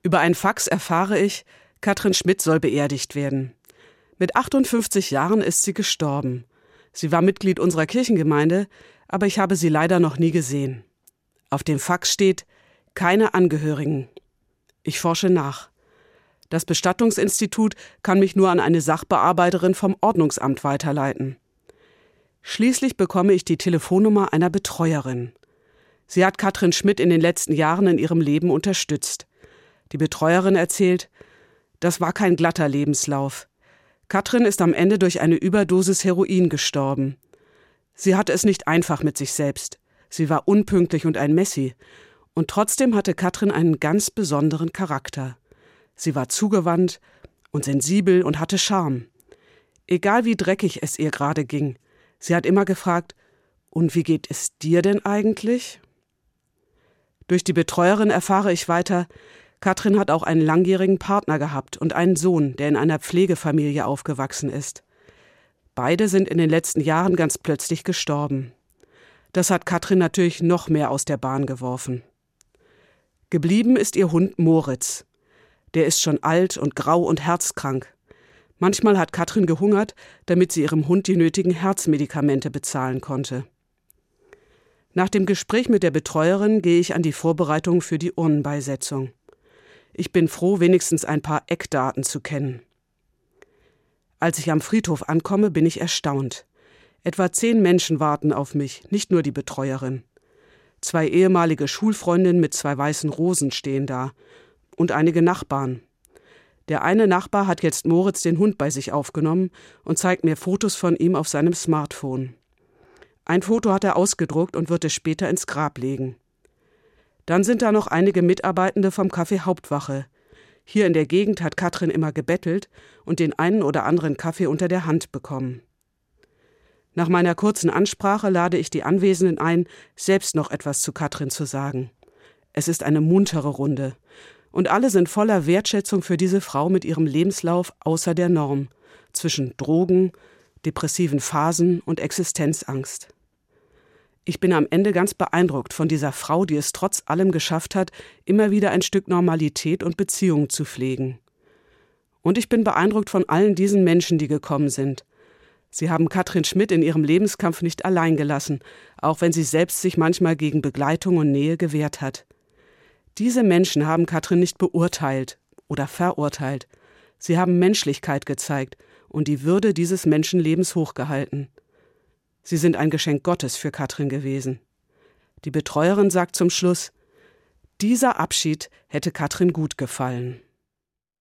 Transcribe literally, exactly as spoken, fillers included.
Über ein Fax erfahre ich, Katrin Schmidt soll beerdigt werden. Mit achtundfünfzig Jahren ist sie gestorben. Sie war Mitglied unserer Kirchengemeinde, aber ich habe sie leider noch nie gesehen. Auf dem Fax steht, keine Angehörigen. Ich forsche nach. Das Bestattungsinstitut kann mich nur an eine Sachbearbeiterin vom Ordnungsamt weiterleiten. Schließlich bekomme ich die Telefonnummer einer Betreuerin. Sie hat Katrin Schmidt in den letzten Jahren in ihrem Leben unterstützt. Die Betreuerin erzählt, das war kein glatter Lebenslauf. Katrin ist am Ende durch eine Überdosis Heroin gestorben. Sie hatte es nicht einfach mit sich selbst. Sie war unpünktlich und ein Messi. Und trotzdem hatte Katrin einen ganz besonderen Charakter. Sie war zugewandt und sensibel und hatte Charme. Egal wie dreckig es ihr gerade ging, sie hat immer gefragt, und wie geht es dir denn eigentlich? Durch die Betreuerin erfahre ich weiter, Katrin hat auch einen langjährigen Partner gehabt und einen Sohn, der in einer Pflegefamilie aufgewachsen ist. Beide sind in den letzten Jahren ganz plötzlich gestorben. Das hat Katrin natürlich noch mehr aus der Bahn geworfen. Geblieben ist ihr Hund Moritz. Der ist schon alt und grau und herzkrank. Manchmal hat Katrin gehungert, damit sie ihrem Hund die nötigen Herzmedikamente bezahlen konnte. Nach dem Gespräch mit der Betreuerin gehe ich an die Vorbereitung für die Urnenbeisetzung. Ich bin froh, wenigstens ein paar Eckdaten zu kennen. Als ich am Friedhof ankomme, bin ich erstaunt. Etwa zehn Menschen warten auf mich, nicht nur die Betreuerin. Zwei ehemalige Schulfreundinnen mit zwei weißen Rosen stehen da und einige Nachbarn. Der eine Nachbar hat jetzt Moritz den Hund bei sich aufgenommen und zeigt mir Fotos von ihm auf seinem Smartphone. Ein Foto hat er ausgedruckt und wird es später ins Grab legen. Dann sind da noch einige Mitarbeitende vom Café Hauptwache. Hier in der Gegend hat Katrin immer gebettelt und den einen oder anderen Kaffee unter der Hand bekommen. Nach meiner kurzen Ansprache lade ich die Anwesenden ein, selbst noch etwas zu Katrin zu sagen. Es ist eine muntere Runde. Und alle sind voller Wertschätzung für diese Frau mit ihrem Lebenslauf außer der Norm, zwischen Drogen, depressiven Phasen und Existenzangst. Ich bin am Ende ganz beeindruckt von dieser Frau, die es trotz allem geschafft hat, immer wieder ein Stück Normalität und Beziehung zu pflegen. Und ich bin beeindruckt von allen diesen Menschen, die gekommen sind. Sie haben Katrin Schmidt in ihrem Lebenskampf nicht allein gelassen, auch wenn sie selbst sich manchmal gegen Begleitung und Nähe gewehrt hat. Diese Menschen haben Katrin nicht beurteilt oder verurteilt. Sie haben Menschlichkeit gezeigt und die Würde dieses Menschenlebens hochgehalten. Sie sind ein Geschenk Gottes für Katrin gewesen. Die Betreuerin sagt zum Schluss, dieser Abschied hätte Katrin gut gefallen.